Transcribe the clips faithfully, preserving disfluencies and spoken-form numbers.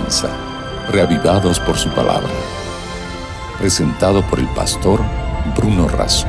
comienza, Reavivados por su palabra. Presentado por el pastor Bruno Razo.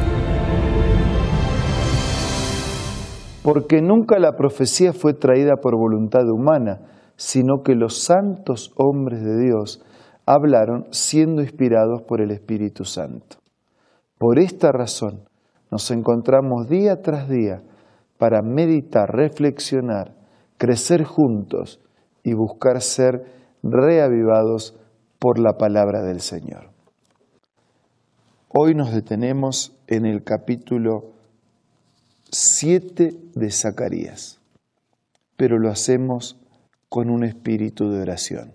Porque nunca la profecía fue traída por voluntad humana, sino que los santos hombres de Dios hablaron siendo inspirados por el Espíritu Santo. Por esta razón nos encontramos día tras día para meditar, reflexionar, crecer juntos y buscar ser reavivados por la palabra del Señor. Hoy nos detenemos en el capítulo siete de Zacarías, pero lo hacemos con un espíritu de oración.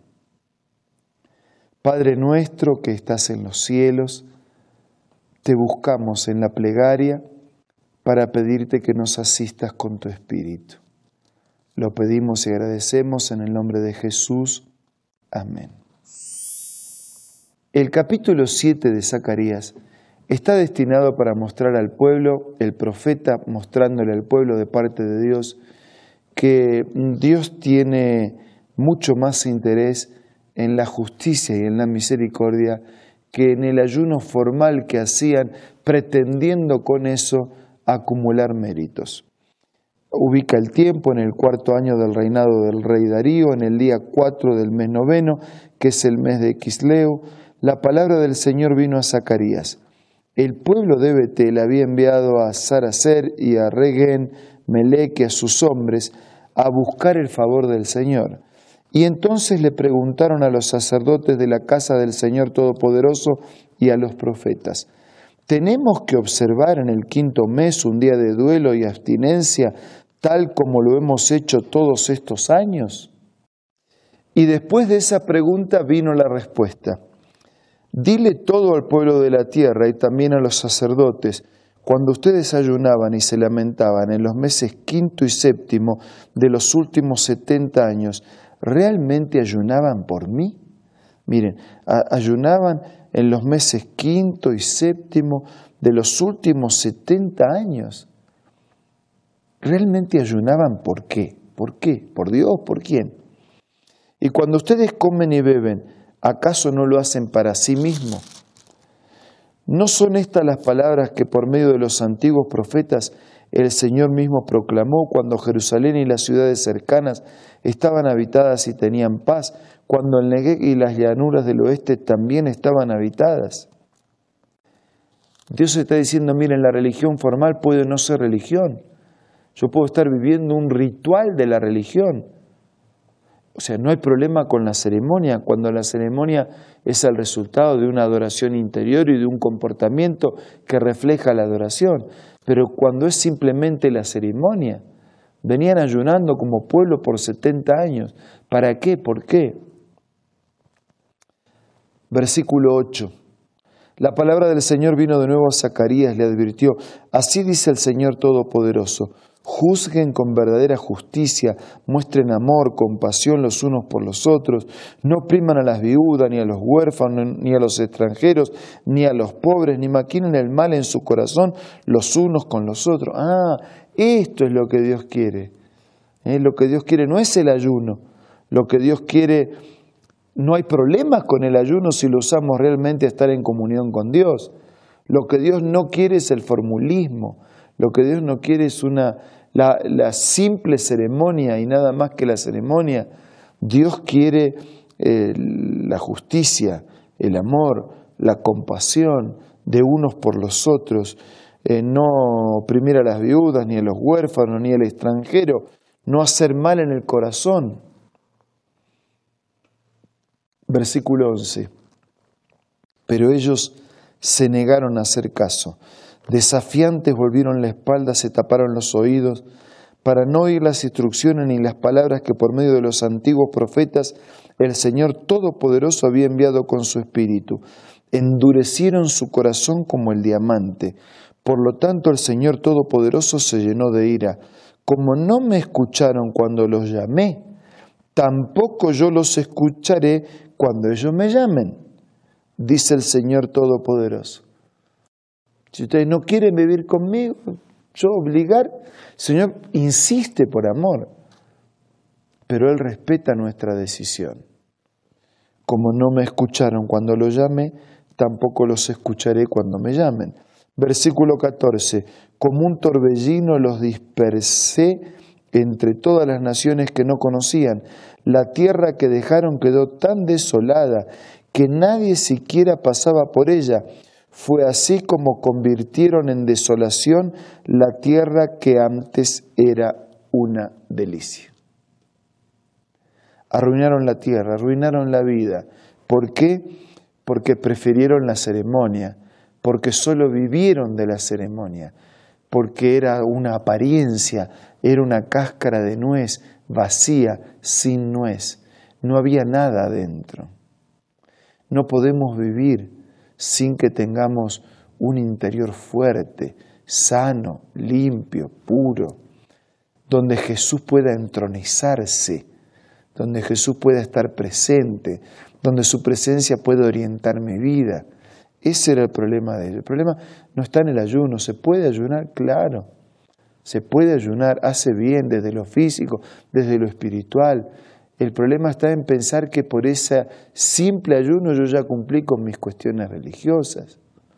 Padre nuestro que estás en los cielos, te buscamos en la plegaria para pedirte que nos asistas con tu espíritu. Lo pedimos y agradecemos en el nombre de Jesús. Amén. El capítulo siete de Zacarías está destinado para mostrar al pueblo, el profeta mostrándole al pueblo de parte de Dios, que Dios tiene mucho más interés en la justicia y en la misericordia que en el ayuno formal que hacían, pretendiendo con eso acumular méritos. Ubica el tiempo en el cuarto año del reinado del rey Darío, en el día cuatro del mes noveno, que es el mes de Quisleu. La palabra del Señor vino a Zacarías. El pueblo de Betel había enviado a Saracer y a Regen, Melec y a sus hombres a buscar el favor del Señor. Y entonces le preguntaron a los sacerdotes de la casa del Señor Todopoderoso y a los profetas: ¿tenemos que observar en el quinto mes un día de duelo y abstinencia, tal como lo hemos hecho todos estos años? Y después de esa pregunta vino la respuesta: dile todo al pueblo de la tierra y también a los sacerdotes, cuando ustedes ayunaban y se lamentaban en los meses quinto y séptimo de los últimos setenta años, ¿realmente ayunaban por mí? Miren, ayunaban en los meses quinto y séptimo de los últimos setenta años. ¿Realmente ayunaban por qué? ¿Por qué? ¿Por Dios? ¿Por quién? Y cuando ustedes comen y beben, ¿acaso no lo hacen para sí mismos? ¿No son estas las palabras que por medio de los antiguos profetas el Señor mismo proclamó cuando Jerusalén y las ciudades cercanas estaban habitadas y tenían paz, cuando el Neguev y las llanuras del oeste también estaban habitadas? Dios está diciendo, miren, la religión formal puede no ser religión. Yo puedo estar viviendo un ritual de la religión. O sea, no hay problema con la ceremonia, cuando la ceremonia es el resultado de una adoración interior y de un comportamiento que refleja la adoración. Pero cuando es simplemente la ceremonia, venían ayunando como pueblo por setenta años. ¿Para qué? ¿Por qué? Versículo ocho. La palabra del Señor vino de nuevo a Zacarías, le advirtió: así dice el Señor Todopoderoso, juzguen con verdadera justicia, muestren amor, compasión los unos por los otros, no opriman a las viudas, ni a los huérfanos, ni a los extranjeros, ni a los pobres, ni maquinen el mal en su corazón los unos con los otros. Ah, esto es lo que Dios quiere. ¿Eh? Lo que Dios quiere no es el ayuno. Lo que Dios quiere, no hay problemas con el ayuno si lo usamos realmente a estar en comunión con Dios. Lo que Dios no quiere es el formulismo. Lo que Dios no quiere es una, la, la simple ceremonia y nada más que la ceremonia. Dios quiere eh, la justicia, el amor, la compasión de unos por los otros, eh, no oprimir a las viudas, ni a los huérfanos, ni al extranjero, no hacer mal en el corazón. Versículo once. Pero ellos se negaron a hacer caso. Desafiantes volvieron la espalda, se taparon los oídos para no oír las instrucciones ni las palabras que por medio de los antiguos profetas el Señor Todopoderoso había enviado con su espíritu. Endurecieron su corazón como el diamante. Por lo tanto el Señor Todopoderoso se llenó de ira. Como no me escucharon cuando los llamé, tampoco yo los escucharé cuando ellos me llamen, dice el Señor Todopoderoso. Si ustedes no quieren vivir conmigo, yo obligar, el Señor insiste por amor, pero Él respeta nuestra decisión. Como no me escucharon cuando lo llamé, tampoco los escucharé cuando me llamen. Versículo catorce. Como un torbellino los dispersé entre todas las naciones que no conocían. La tierra que dejaron quedó tan desolada que nadie siquiera pasaba por ella. Fue así como convirtieron en desolación la tierra que antes era una delicia. Arruinaron la tierra, arruinaron la vida. ¿Por qué? Porque prefirieron la ceremonia, porque solo vivieron de la ceremonia, porque era una apariencia, era una cáscara de nuez vacía, sin nuez. No había nada adentro. No podemos vivir sin que tengamos un interior fuerte, sano, limpio, puro, donde Jesús pueda entronizarse, donde Jesús pueda estar presente, donde su presencia pueda orientar mi vida. Ese era el problema de él. El problema no está en el ayuno. ¿Se puede ayunar? Claro. Se puede ayunar, hace bien desde lo físico, desde lo espiritual. El problema está en pensar que por ese simple ayuno yo ya cumplí con mis cuestiones religiosas.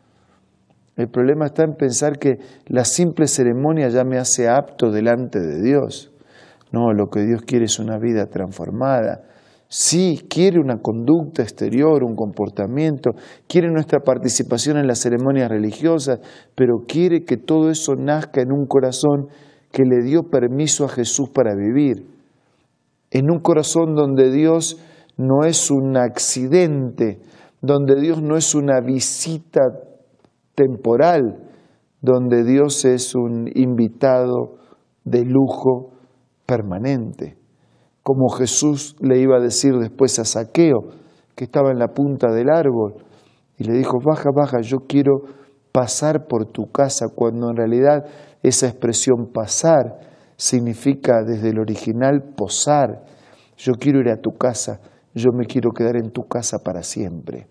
El problema está en pensar que la simple ceremonia ya me hace apto delante de Dios. No, lo que Dios quiere es una vida transformada. Sí, quiere una conducta exterior, un comportamiento, quiere nuestra participación en las ceremonias religiosas, pero quiere que todo eso nazca en un corazón que le dio permiso a Jesús para vivir. En un corazón donde Dios no es un accidente, donde Dios no es una visita temporal, donde Dios es un invitado de lujo permanente. Como Jesús le iba a decir después a Zaqueo, que estaba en la punta del árbol, y le dijo, baja, baja, yo quiero pasar por tu casa, cuando en realidad esa expresión pasar significa desde el original posar. Yo quiero ir a tu casa, yo me quiero quedar en tu casa para siempre.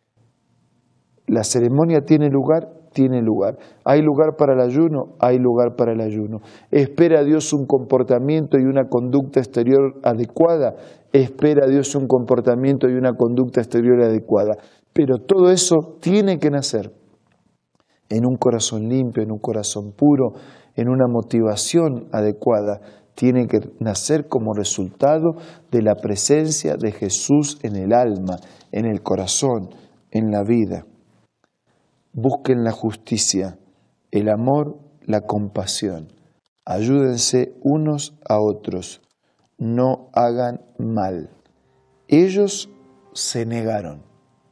La ceremonia tiene lugar, tiene lugar. ¿Hay lugar para el ayuno? Hay lugar para el ayuno. ¿Espera a Dios un comportamiento y una conducta exterior adecuada? Espera a Dios un comportamiento y una conducta exterior adecuada. Pero todo eso tiene que nacer en un corazón limpio, en un corazón puro, en una motivación adecuada. Tiene que nacer como resultado de la presencia de Jesús en el alma, en el corazón, en la vida. Busquen la justicia, el amor, la compasión. Ayúdense unos a otros. No hagan mal. Ellos se negaron.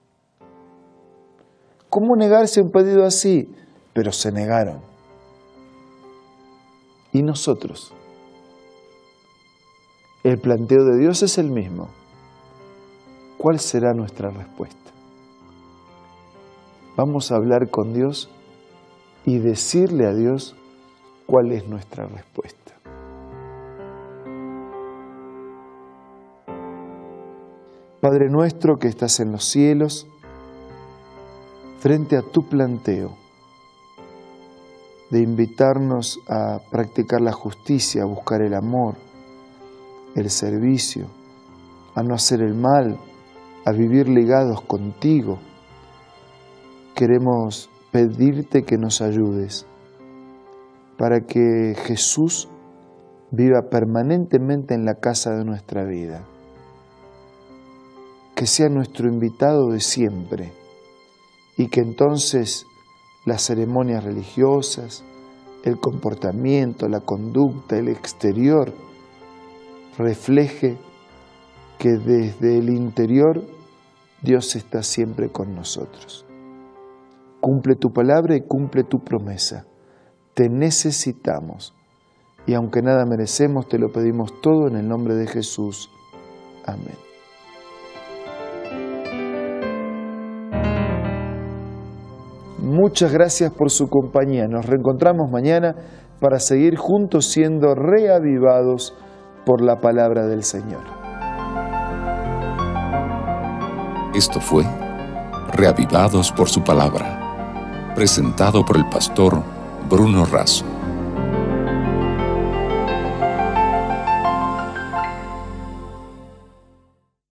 ¿Cómo negarse un pedido así? Pero se negaron. ¿Y nosotros? El planteo de Dios es el mismo. ¿Cuál será nuestra respuesta? Vamos a hablar con Dios y decirle a Dios cuál es nuestra respuesta. Padre nuestro que estás en los cielos, frente a tu planteo de invitarnos a practicar la justicia, a buscar el amor, el servicio, a no hacer el mal, a vivir ligados contigo, queremos pedirte que nos ayudes para que Jesús viva permanentemente en la casa de nuestra vida, que sea nuestro invitado de siempre y que entonces las ceremonias religiosas, el comportamiento, la conducta, el exterior refleje que desde el interior Dios está siempre con nosotros. Cumple tu palabra y cumple tu promesa. Te necesitamos. Y aunque nada merecemos, te lo pedimos todo en el nombre de Jesús. Amén. Muchas gracias por su compañía. Nos reencontramos mañana para seguir juntos siendo reavivados por la palabra del Señor. Esto fue Reavivados por su palabra, presentado por el pastor Bruno Razo.